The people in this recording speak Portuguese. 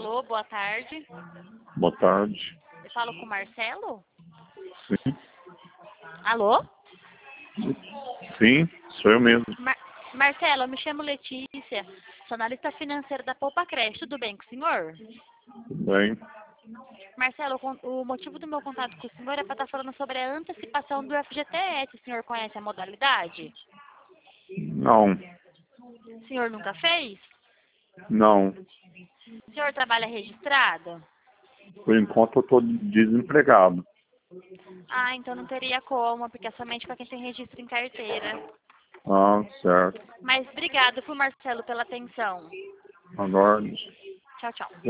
Alô, boa tarde. Boa tarde. Eu falo com o Marcelo? Sim, Alô? sim, sou eu mesmo. Marcelo, eu me chamo Letícia, sou analista financeira da Poupa Creche. Tudo bem com o senhor? Tudo bem? Marcelo, o motivo do meu contato com o senhor é para estar falando sobre a antecipação do FGTS. O senhor conhece a modalidade? Não, O senhor nunca fez? não. O senhor trabalha registrado? Por enquanto eu estou desempregado. Ah, então não teria como, porque é somente para quem tem registro em carteira. Ah, certo. Mas obrigado, Marcelo, pela atenção. Agora. Tchau, tchau.